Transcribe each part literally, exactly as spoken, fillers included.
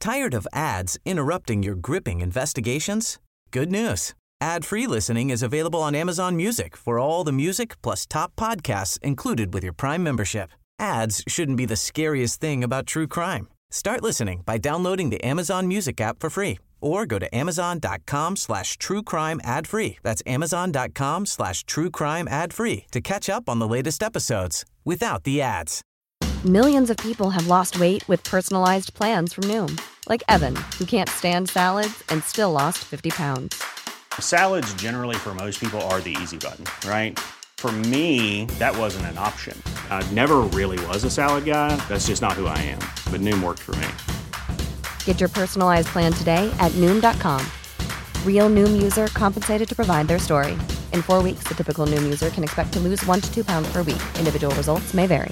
Tired of ads interrupting your gripping investigations? Good news. Ad-free listening is available on Amazon Music for all the music plus top podcasts included with your Prime membership. Ads shouldn't be the scariest thing about true crime. Start listening by downloading the Amazon Music app for free or go to amazon.com slash true crime ad free. That's amazon.com slash true crime ad free to catch up on the latest episodes without the ads. Millions of people have lost weight with personalized plans from Noom. Like Evan, who can't stand salads and still lost fifty pounds. Salads generally for most people are the easy button, right? For me, that wasn't an option. I never really was a salad guy. That's just not who I am. But Noom worked for me. Get your personalized plan today at Noom dot com. Real Noom user compensated to provide their story. In four weeks, the typical Noom user can expect to lose one to two pounds per week. Individual results may vary.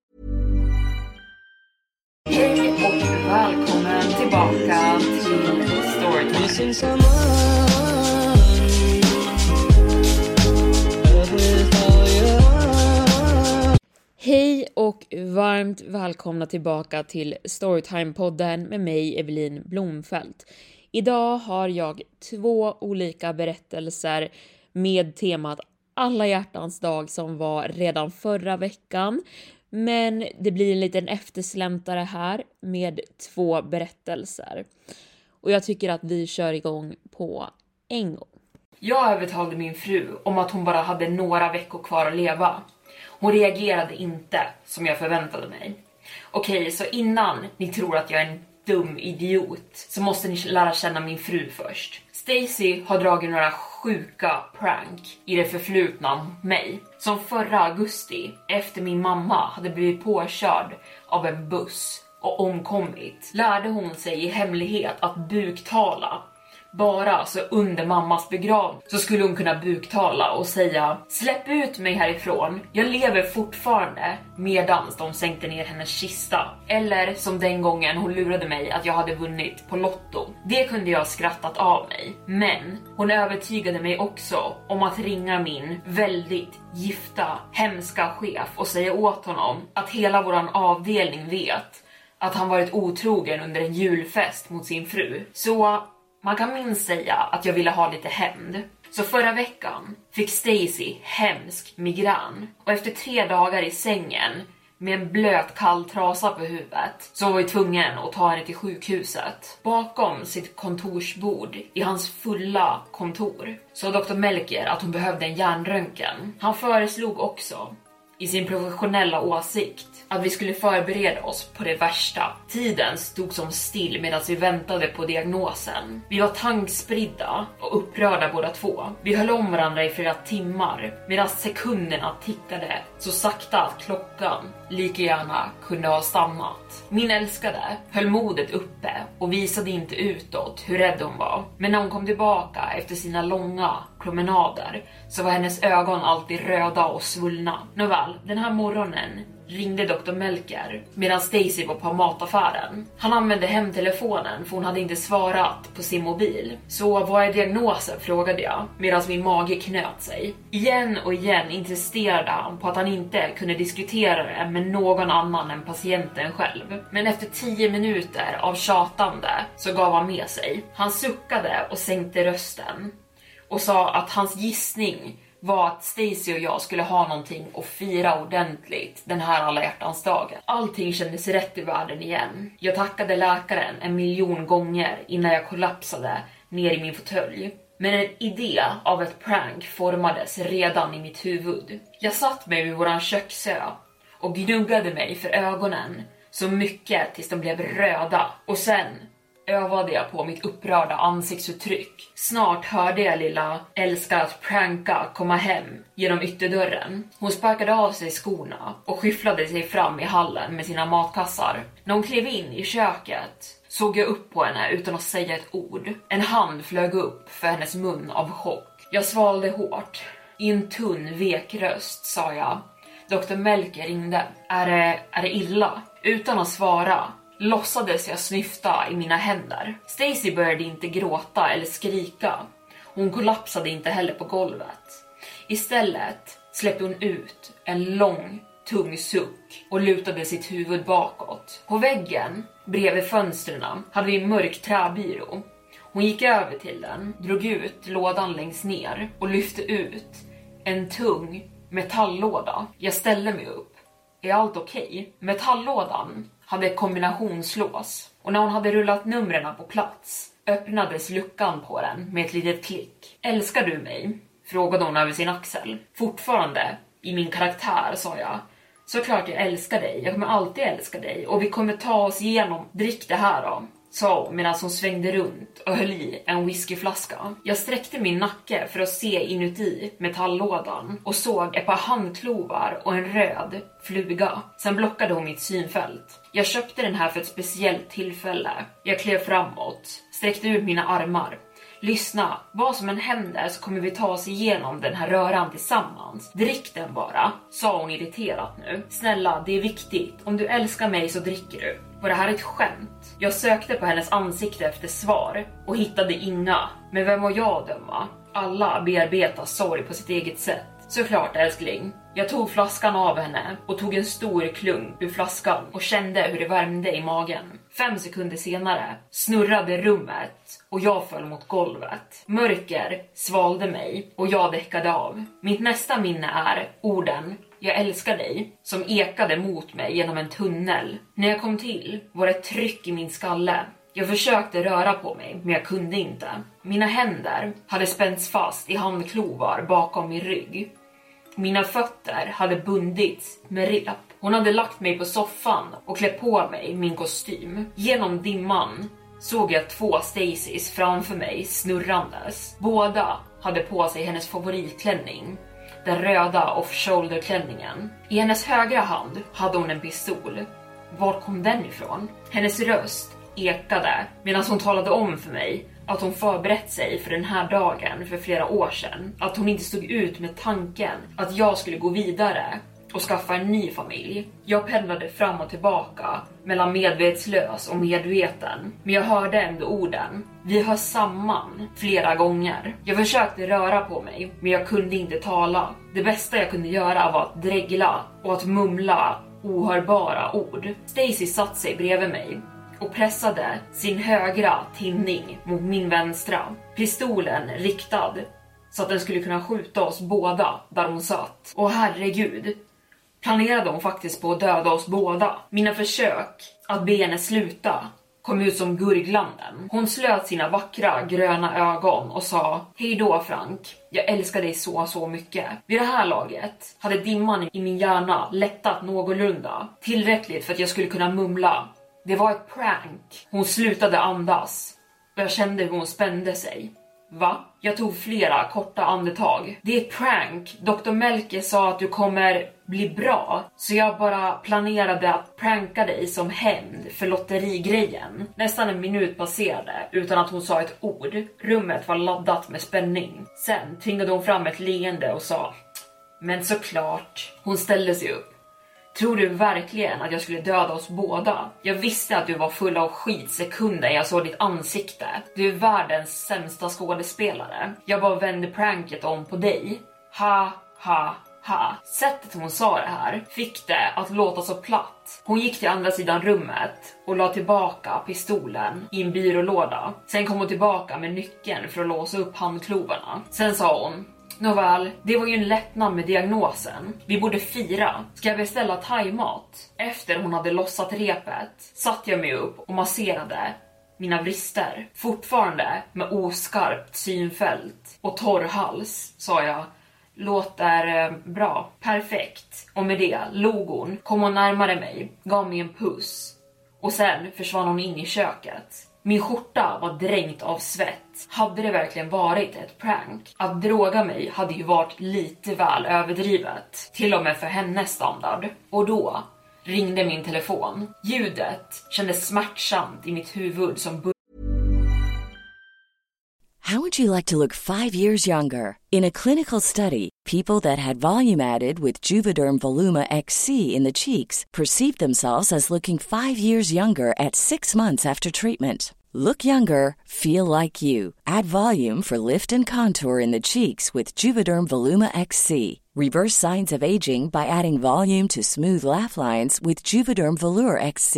Hej och välkommen tillbaka till Storytime. Hej och varmt välkomna tillbaka till Storytime-podden med mig, Evelin Blomfelt. Idag har jag två olika berättelser med temat Alla hjärtans dag som var redan förra veckan. Men det blir en liten efterslämtare här med två berättelser. Och jag tycker att vi kör igång på en gång. Jag övertalade min fru om att hon bara hade några veckor kvar att leva. Hon reagerade inte som jag förväntade mig. Okej, så innan ni tror att jag är en dum idiot så måste ni lära känna min fru först. Stacy har dragit några sjuka prank i det förflutna mot mig. Som förra augusti, efter min mamma hade blivit påkörd av en buss och omkommit, lärde hon sig i hemlighet att buktala. Bara så under mammas begravning så skulle hon kunna buktala och säga: släpp ut mig härifrån, jag lever fortfarande, medans de sänkte ner hennes kista. Eller som den gången hon lurade mig att jag hade vunnit på Lotto. Det kunde jag skrattat av mig. Men hon övertygade mig också om att ringa min väldigt gifta, hemska chef och säga åt honom att hela våran avdelning vet att han varit otrogen under en julfest mot sin fru. Så man kan minst säga att jag ville ha lite hämnd. Så förra veckan fick Stacy hemsk migrän. Och efter tre dagar i sängen med en blöt kall trasa på huvudet så var vi tvungen att ta henne till sjukhuset. Bakom sitt kontorsbord i hans fulla kontor så doktor Melker att hon behövde en hjärnröntgen. Han föreslog också i sin professionella åsikt att vi skulle förbereda oss på det värsta. Tiden stod som still medan vi väntade på diagnosen. Vi var tankspridda och upprörda båda två. Vi höll om varandra i flera timmar medan sekunderna tickade så sakta att klockan lika gärna kunde ha stannat. Min älskade höll modet uppe och visade inte utåt hur rädd hon var. Men när hon kom tillbaka efter sina långa promenader så var hennes ögon alltid röda och svullna. Nåväl, den här morgonen ringde doktor Melker medan Stacy var på mataffären. Han använde hemtelefonen för hon hade inte svarat på sin mobil. Så vad är diagnosen, frågade jag medan min mage knöt sig. Igen och igen insisterade han på att han inte kunde diskutera det med någon annan än patienten själv. Men efter tio minuter av tjatande så gav han med sig. Han suckade och sänkte rösten och sa att hans gissning var att Stacy och jag skulle ha någonting att fira ordentligt den här alla hjärtans dagen. Allting kändes rätt i världen igen. Jag tackade läkaren en miljon gånger innan jag kollapsade ner i min fåtölj. Men en idé av ett prank formades redan i mitt huvud. Jag satt mig vid våran köksö och gnuggade mig för ögonen så mycket tills de blev röda. Och sen övade jag på mitt upprörda ansiktsuttryck. Snart hörde jag lilla älskar att pranka komma hem genom ytterdörren. Hon sparkade av sig skorna och skyfflade sig fram i hallen med sina matkassar. När hon klev in i köket såg jag upp på henne utan att säga ett ord. En hand flög upp för hennes mun av chock. Jag svalde hårt. I en tunn, vek röst sa jag: doktor Melker ringde. Är det, är det illa? Utan att svara låtsades jag snyfta i mina händer. Stacy började inte gråta eller skrika. Hon kollapsade inte heller på golvet. Istället släppte hon ut en lång, tung suck och lutade sitt huvud bakåt. På väggen Bredvid fönstren hade vi en mörk träbyrå. Hon gick över till den, drog ut lådan längst ner och lyfte ut en tung metalllåda. Jag ställde mig upp. Är allt okej? Okay? Metalllådan hade kombinationslås och när hon hade rullat numren på plats öppnades luckan på den med ett litet klick. Älskar du mig? Frågade hon över sin axel. Fortfarande i min karaktär, sa jag. Såklart jag älskar dig, jag kommer alltid älska dig och vi kommer ta oss igenom. Drick det här då, sa hon medan hon svängde runt och höll i en whiskyflaska. Jag sträckte min nacke för att se inuti metalllådan och såg ett par handklovar och en röd fluga. Sen blockade hon mitt synfält. Jag köpte den här för ett speciellt tillfälle. Jag klev framåt, sträckte ut mina armar. Lyssna, vad som än händer så kommer vi ta oss igenom den här röran tillsammans. Drick den bara, sa hon irriterat nu. Snälla, det är viktigt. Om du älskar mig så dricker du. Var det här ett skämt? Jag sökte på hennes ansikte efter svar och hittade inga. Men vem var jag att döma? Alla bearbetar sorg på sitt eget sätt. Såklart älskling. Jag tog flaskan av henne och tog en stor klunk ur flaskan och kände hur det värmde i magen. Fem sekunder senare snurrade rummet och jag föll mot golvet. Mörker svalde mig och jag däckade av. Mitt nästa minne är orden "Jag älskar dig" som ekade mot mig genom en tunnel. När jag kom till var det ett tryck i min skalle. Jag försökte röra på mig, men jag kunde inte. Mina händer hade spänts fast i handklovar bakom min rygg. Mina fötter hade bundits med rep. Hon hade lagt mig på soffan och klätt på mig min kostym. Genom dimman såg jag två Stacys framför mig snurrandes. Båda hade på sig hennes favoritklänning, den röda off-shoulder-klänningen. I hennes högra hand hade hon en pistol. Var kom den ifrån? Hennes röst ekade medan hon talade om för mig att hon förberett sig för den här dagen för flera år sedan. Att hon inte stod ut med tanken att jag skulle gå vidare och skaffa en ny familj. Jag pendlade fram och tillbaka mellan medvetslös och medveten. Men jag hörde ändå orden. Vi hör samman flera gånger. Jag försökte röra på mig, men jag kunde inte tala. Det bästa jag kunde göra var att dregla och att mumla ohörbara ord. Stacy satt sig bredvid mig och pressade sin högra tinning mot min vänstra. Pistolen riktad så att den skulle kunna skjuta oss båda där hon satt. Och herregud, planerade hon faktiskt på att döda oss båda. Mina försök att be henne sluta kom ut som gurglanden. Hon slöt sina vackra gröna ögon och sa: "Hej då Frank, jag älskar dig så så mycket." Vid det här laget hade dimman i min hjärna lättat någorlunda. Tillräckligt för att jag skulle kunna mumla: "Det var ett prank." Hon slutade andas och jag kände hur hon spände sig. Va? Jag tog flera korta andetag. Det är ett prank. doktor Melke sa att du kommer bli bra. Så jag bara planerade att pranka dig som hämnd för lotterigrejen. Nästan en minut passerade utan att hon sa ett ord. Rummet var laddat med spänning. Sen tvingade hon fram ett leende och sa: "Men såklart." Hon ställde sig upp. "Tror du verkligen att jag skulle döda oss båda? Jag visste att du var full av skit sekunden jag såg ditt ansikte. Du är världens sämsta skådespelare. Jag bara vände pranket om på dig." Ha, ha, ha. Sättet hon sa det här fick det att låta så platt. Hon gick till andra sidan rummet och la tillbaka pistolen i en byrålåda. Sen kom hon tillbaka med nyckeln för att låsa upp handklovarna. Sen sa hon: "Nåväl, det var ju en lättnad med diagnosen. Vi borde fira. Ska jag beställa thaimat?" Efter hon hade lossat repet satt jag mig upp och masserade mina vrister. Fortfarande med oskarpt synfält och torr hals, sa jag: "Låter eh, bra. Perfekt." Och med det log hon, kom hon närmare mig, gav mig en puss. Och sen försvann hon in i köket. Min skjorta var dränkt av svett. Hade det verkligen varit ett prank? Att droga mig hade ju varit lite väl överdrivet. Till och med för hennes standard. Och då ringde min telefon. Ljudet kändes smärtsamt i mitt huvud som... How would you like to look five years younger? In a clinical study, people that had volume added with Juvederm Voluma X C in the cheeks perceived themselves as looking five years younger at six months after treatment. Look younger, feel like you. Add volume for lift and contour in the cheeks with Juvederm Voluma X C. Reverse signs of aging by adding volume to smooth laugh lines with Juvederm Volure X C.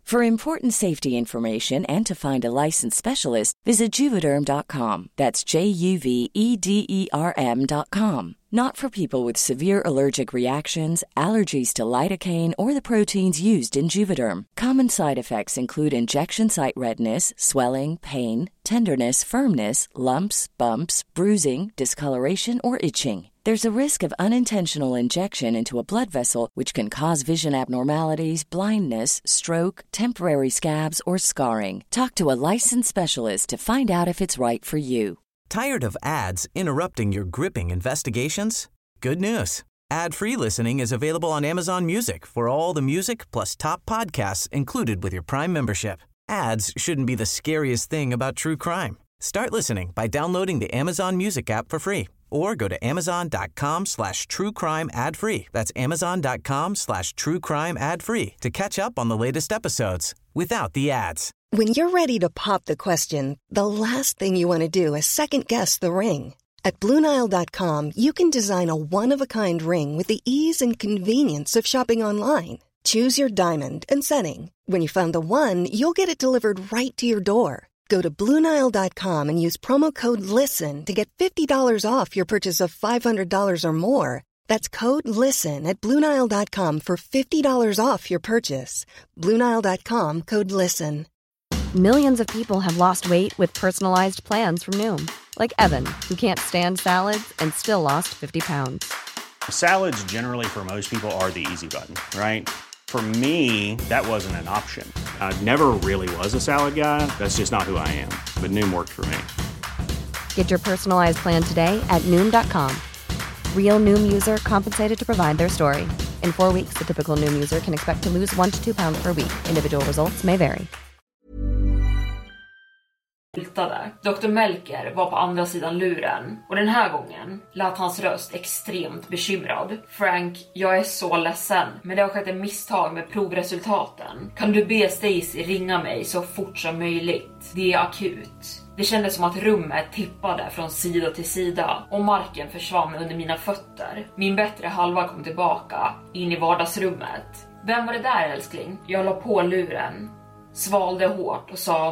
For important safety information and to find a licensed specialist, visit Juvederm dot com. That's J U V E D E R M dot com. Not for people with severe allergic reactions, allergies to lidocaine, or the proteins used in Juvederm. Common side effects include injection site redness, swelling, pain, tenderness, firmness, lumps, bumps, bruising, discoloration, or itching. There's a risk of unintentional injection into a blood vessel, which can cause vision abnormalities, blindness, stroke, temporary scabs, or scarring. Talk to a licensed specialist to find out if it's right for you. Tired of ads interrupting your gripping investigations? Good news. Ad-free listening is available on Amazon Music for all the music plus top podcasts included with your Prime membership. Ads shouldn't be the scariest thing about true crime. Start listening by downloading the Amazon Music app for free or go to amazon.com slash true crime ad free. That's amazon.com slash true crime ad free to catch up on the latest episodes without the ads. When you're ready to pop the question, the last thing you want to do is second-guess the ring. At Blue Nile dot com, you can design a one-of-a-kind ring with the ease and convenience of shopping online. Choose your diamond and setting. When you find the one, you'll get it delivered right to your door. Go to Blue Nile dot com and use promo code LISTEN to get fifty dollars off your purchase of five hundred dollars or more. That's code LISTEN at Blue Nile dot com for fifty dollars off your purchase. Blue Nile dot com, code LISTEN. Millions of people have lost weight with personalized plans from Noom. Like Evan, who can't stand salads and still lost fifty pounds. Salads generally for most people are the easy button, right? For me, that wasn't an option. I never really was a salad guy. That's just not who I am. But Noom worked for me. Get your personalized plan today at Noom dot com. Real Noom user compensated to provide their story. In four weeks, the typical Noom user can expect to lose one to two pounds per week. Individual results may vary. doktor Melker var på andra sidan luren och den här gången lät hans röst extremt bekymrad. Frank, jag är så ledsen, men det har skett en misstag med provresultaten. Kan du be Stacy ringa mig så fort som möjligt? Det är akut. Det kändes som att rummet tippade från sida till sida och marken försvann under mina fötter. Min bättre halva kom tillbaka in i vardagsrummet. Vem var det där, älskling? Jag la på luren, svalde hårt och sa: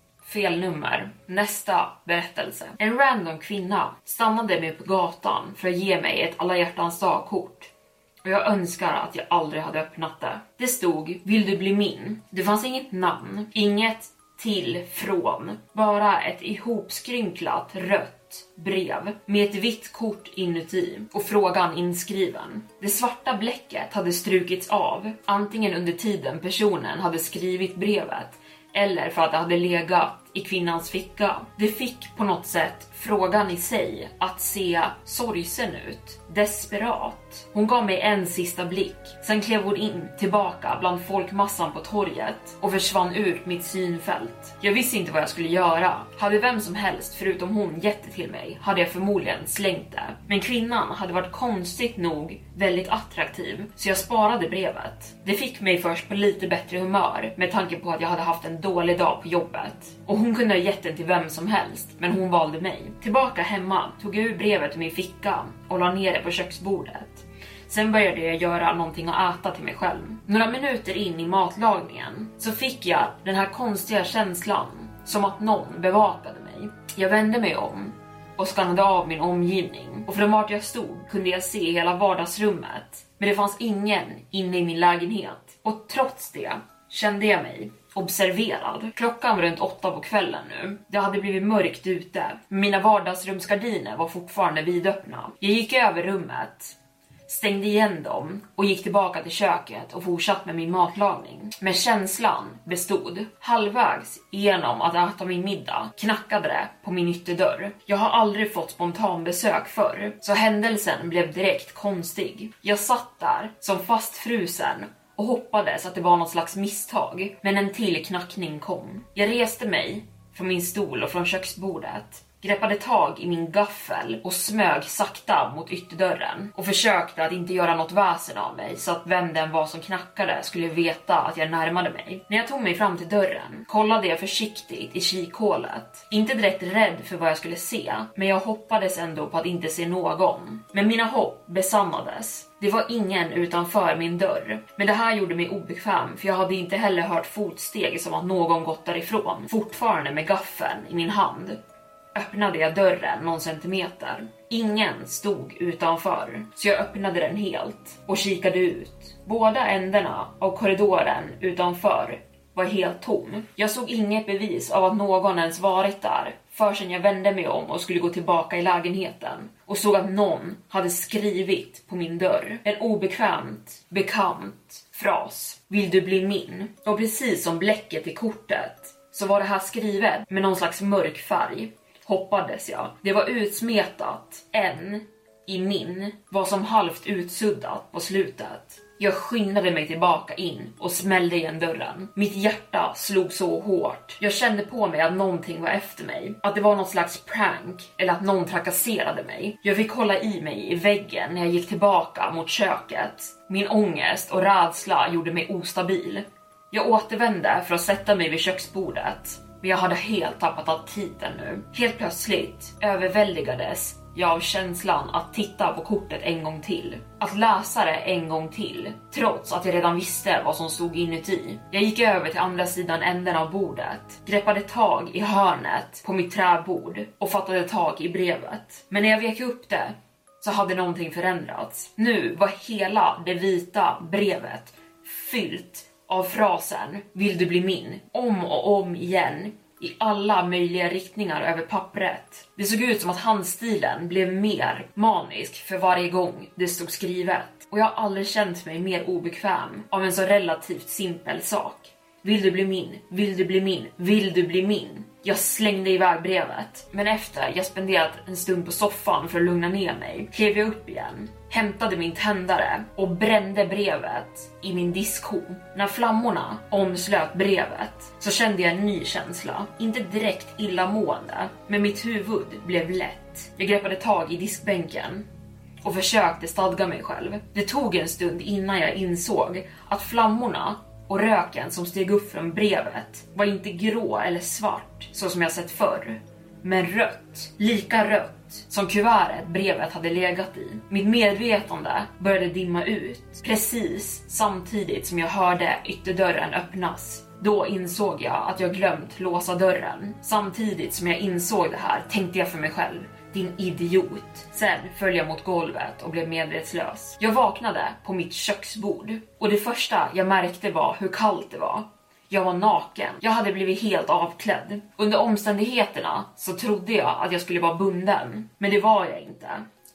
fel nummer. Nästa berättelse. En random kvinna stannade mig på gatan för att ge mig ett alla hjärtans dagkort. Och jag önskar att jag aldrig hade öppnat det. Det stod: vill du bli min? Det fanns inget namn, inget till, från. Bara ett ihopskrynklat rött brev med ett vitt kort inuti och frågan inskriven. Det svarta bläcket hade strukits av, antingen under tiden personen hade skrivit brevet eller för att det hade legat i kvinnans ficka. Det fick på något sätt frågan i sig att se sorgsen ut, desperat. Hon gav mig en sista blick, sen klev hon in tillbaka bland folkmassan på torget och försvann ur mitt synfält. Jag visste inte vad jag skulle göra. Hade vem som helst förutom hon gett det till mig hade jag förmodligen slängt det. Men kvinnan hade varit konstigt nog väldigt attraktiv, så jag sparade brevet. Det fick mig först på lite bättre humör med tanke på att jag hade haft en dålig dag på jobbet. Och hon kunde ha gett den till vem som helst, men hon valde mig. Tillbaka hemma tog jag ur brevet ur min ficka och la ner det på köksbordet. Sen började jag göra någonting att äta till mig själv. Några minuter in i matlagningen så fick jag den här konstiga känslan, som att någon bevakade mig. Jag vände mig om och skannade av min omgivning. Och från vart jag stod kunde jag se hela vardagsrummet. Men det fanns ingen inne i min lägenhet. Och trots det kände jag mig observerad. Klockan var runt åtta på kvällen nu. Det hade blivit mörkt ute. Mina vardagsrumsgardiner var fortfarande vidöppna. Jag gick över rummet, stängde igen dem och gick tillbaka till köket och fortsatte med min matlagning. Men känslan bestod. Halvvägs igenom att äta min middag knackade det på min ytterdörr. Jag har aldrig fått spontan besök förr, så händelsen blev direkt konstig. Jag satt där som fastfrusen och hoppades att det var något slags misstag, men en till knackning kom. Jag reste mig från min stol och från köksbordet greppade tag i min gaffel och smög sakta mot ytterdörren och försökte att inte göra något väsen av mig så att vem den var som knackade skulle veta att jag närmade mig. När jag tog mig fram till dörren kollade jag försiktigt i kikhålet. Inte direkt rädd för vad jag skulle se, men jag hoppades ändå på att inte se någon. Men mina hopp besannades. Det var ingen utanför min dörr, men det här gjorde mig obekväm för jag hade inte heller hört fotsteg som att någon gått därifrån, fortfarande med gaffeln i min hand. Öppnade jag dörren någon centimeter. Ingen stod utanför, så jag öppnade den helt och kikade ut. Båda ändarna av korridoren utanför var helt tom. Jag såg inget bevis av att någon ens varit där förrän jag vände mig om och skulle gå tillbaka i lägenheten och såg att någon hade skrivit på min dörr. En obekvämt, bekant fras. Vill du bli min? Och precis som bläcket i kortet så var det här skrivet med någon slags mörk färg. Hoppades jag. Det var utsmetat. En i min var som halvt utsuddat på slutet. Jag skyndade mig tillbaka in och smällde igen dörren. Mitt hjärta slog så hårt. Jag kände på mig att någonting var efter mig. Att det var något slags prank eller att någon trakasserade mig. Jag fick hålla i mig i väggen när jag gick tillbaka mot köket. Min ångest och rädsla gjorde mig ostabil. Jag återvände för att sätta mig vid köksbordet. Men jag hade helt tappat aptiten nu. Helt plötsligt överväldigades jag av känslan att titta på kortet en gång till. Att läsa det en gång till. Trots att jag redan visste vad som stod inuti. Jag gick över till andra sidan änden av bordet. Greppade tag i hörnet på mitt träbord. Och fattade tag i brevet. Men när jag vek upp det så hade någonting förändrats. Nu var hela det vita brevet fyllt av frasen vill du bli min, om och om igen i alla möjliga riktningar över pappret. Det såg ut som att handstilen blev mer manisk för varje gång det stod skrivet. Och jag har aldrig känt mig mer obekväm av en så relativt simpel sak. Vill du bli min, vill du bli min, vill du bli min. Jag slängde iväg brevet. Men efter jag spenderat en stund på soffan för att lugna ner mig, klev jag upp igen, hämtade min tändare och brände brevet i min diskho. När flammorna omslöt brevet så kände jag en ny känsla. Inte direkt illamående, men mitt huvud blev lätt. Jag greppade tag i diskbänken och försökte stadga mig själv. Det tog en stund innan jag insåg att flammorna och röken som steg upp från brevet var inte grå eller svart så som jag sett förr, men rött. Lika rött som kuvertet brevet hade legat i. Mitt medvetande började dimma ut precis samtidigt som jag hörde ytterdörren öppnas. Då insåg jag att jag glömt låsa dörren. Samtidigt som jag insåg det här tänkte jag för mig själv: din idiot. Sen föll jag mot golvet och blev medvetslös. Jag vaknade på mitt köksbord och det första jag märkte var hur kallt det var. Jag var naken. Jag hade blivit helt avklädd. Under omständigheterna så trodde jag att jag skulle vara bunden, men det var jag inte.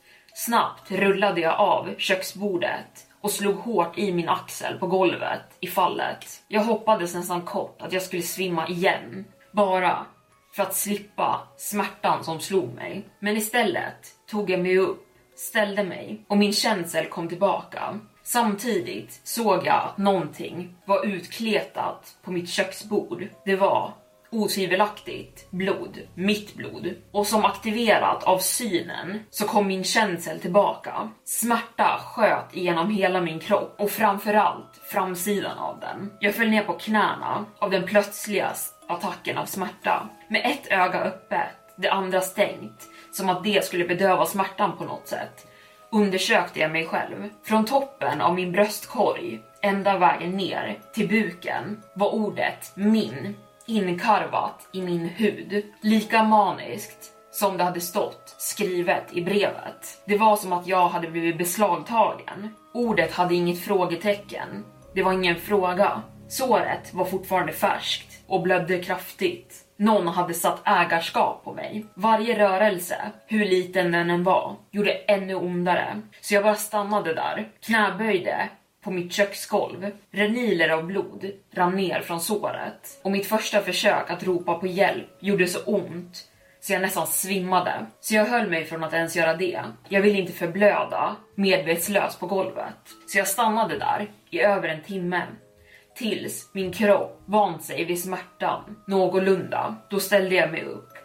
Snabbt rullade jag av köksbordet och slog hårt i min axel på golvet i fallet. Jag hoppades nästan kort att jag skulle svimma igen, bara för att slippa smärtan som slog mig. Men istället tog jag mig upp, ställde mig och min känsel kom tillbaka. Samtidigt såg jag att någonting var utkletat på mitt köksbord. Det var otvivelaktigt blod, mitt blod. Och som aktiverat av synen så kom min känsel tillbaka. Smärta sköt igenom hela min kropp och framförallt framsidan av den. Jag föll ner på knäna av den plötsliga attacken av smärta. Med ett öga öppet, det andra stängt, som att det skulle bedöva smärtan på något sätt, undersökte jag mig själv. Från toppen av min bröstkorg, ända vägen ner till buken, var ordet min inkarvat i min hud. Lika maniskt som det hade stått skrivet i brevet. Det var som att jag hade blivit beslagtagen. Ordet hade inget frågetecken. Det var ingen fråga. Såret var fortfarande färskt och blödde kraftigt. Någon hade satt ägarskap på mig. Varje rörelse, hur liten den än var, gjorde ännu ondare. Så jag bara stannade där, knäböjde på mitt köksgolv. Reniler av blod rann ner från såret. Och mitt första försök att ropa på hjälp gjorde så ont så jag nästan svimmade. Så jag höll mig från att ens göra det. Jag ville inte förblöda medvetslös på golvet. Så jag stannade där i över en timme. Tills min kropp vant sig vid smärtan någorlunda. Då ställde jag mig upp,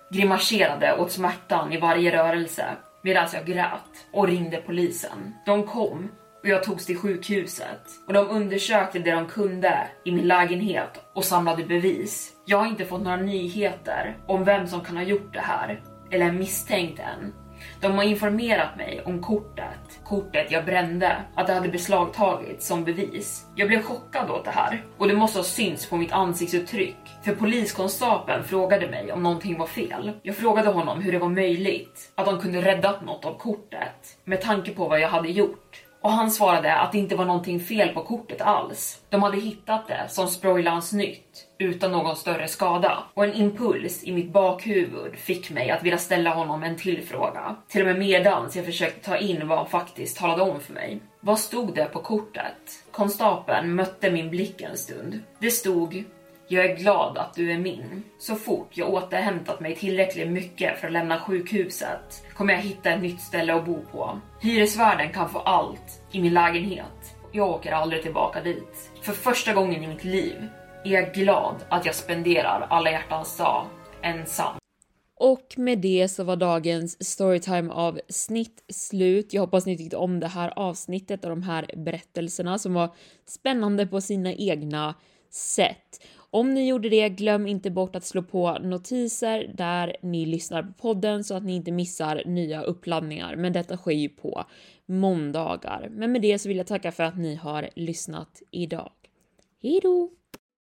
grimaserade åt smärtan i varje rörelse medan jag grät och ringde polisen. De kom och jag togs till sjukhuset och de undersökte det de kunde i min lägenhet och samlade bevis. Jag har inte fått några nyheter om vem som kan ha gjort det här eller är misstänkt än. De har informerat mig om kortet, kortet jag brände, att det hade beslagtagits som bevis. Jag blev chockad åt det här och det måste ha synts på mitt ansiktsuttryck. För poliskonstapeln frågade mig om någonting var fel. Jag frågade honom hur det var möjligt att de kunde räddat något av kortet med tanke på vad jag hade gjort. Och han svarade att det inte var någonting fel på kortet alls. De hade hittat det som Sproilans nytt utan någon större skada. Och en impuls i mitt bakhuvud fick mig att vilja ställa honom en till fråga. Till och med medans jag försökte ta in vad han faktiskt talade om för mig. Vad stod det på kortet? Konstapeln mötte min blick en stund. Det stod: jag är glad att du är min. Så fort jag återhämtat mig tillräckligt mycket för att lämna sjukhuset kommer jag hitta ett nytt ställe att bo på. Hyresvärden kan få allt i min lägenhet. Jag åker aldrig tillbaka dit. För första gången i mitt liv är jag glad att jag spenderar alla hjärtans dag ensam. Och med det så var dagens storytime av snitt slut. Jag hoppas ni tyckte om det här avsnittet och de här berättelserna som var spännande på sina egna sätt. Om ni gjorde det, glöm inte bort att slå på notiser där ni lyssnar på podden så att ni inte missar nya uppladdningar. Men detta sker ju på måndagar. Men med det så vill jag tacka för att ni har lyssnat idag. Hej då!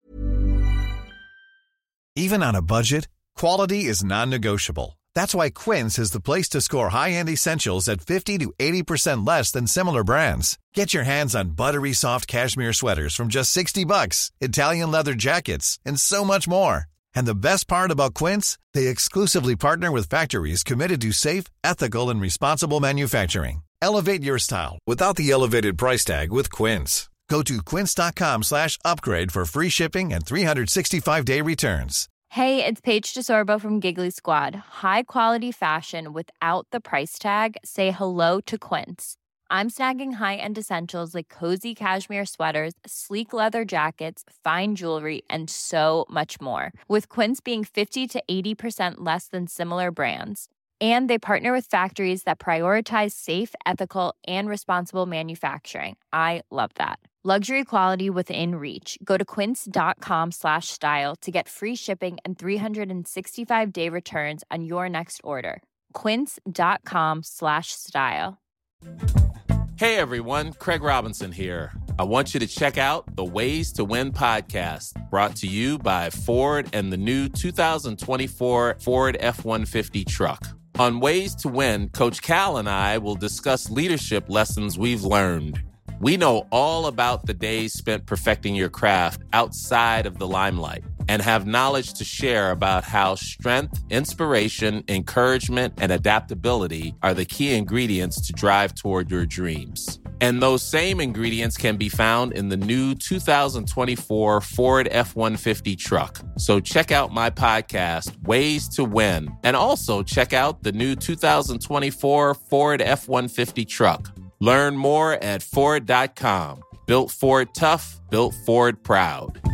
Even on a budget, quality is non-negotiable. That's why Quince is the place to score high-end essentials at fifty to eighty percent less than similar brands. Get your hands on buttery soft cashmere sweaters from just sixty bucks, Italian leather jackets, and so much more. And the best part about Quince, they exclusively partner with factories committed to safe, ethical, and responsible manufacturing. Elevate your style without the elevated price tag with Quince. Go to quince.com slash upgrade for free shipping and three sixty-five day returns. Hey, it's Paige DeSorbo from Giggly Squad. High quality fashion without the price tag. Say hello to Quince. I'm snagging high-end essentials like cozy cashmere sweaters, sleek leather jackets, fine jewelry, and so much more. With Quince being fifty to eighty percent less than similar brands. And they partner with factories that prioritize safe, ethical, and responsible manufacturing. I love that. Luxury quality within reach. Go to quince.com slash style to get free shipping and three sixty-five day returns on your next order. Quince.com slash style. Hey everyone, Craig Robinson here. I want you to check out the Ways to Win podcast, brought to you by Ford and the new two thousand twenty-four Ford F one fifty truck. On Ways to Win, Coach Cal and I will discuss leadership lessons we've learned. We know all about the days spent perfecting your craft outside of the limelight and have knowledge to share about how strength, inspiration, encouragement, and adaptability are the key ingredients to drive toward your dreams. And those same ingredients can be found in the new two thousand twenty-four Ford F one fifty truck. So check out my podcast, Ways to Win, and also check out the new two thousand twenty-four Ford F one fifty truck. Learn more at Ford dot com. Built Ford tough, built Ford proud.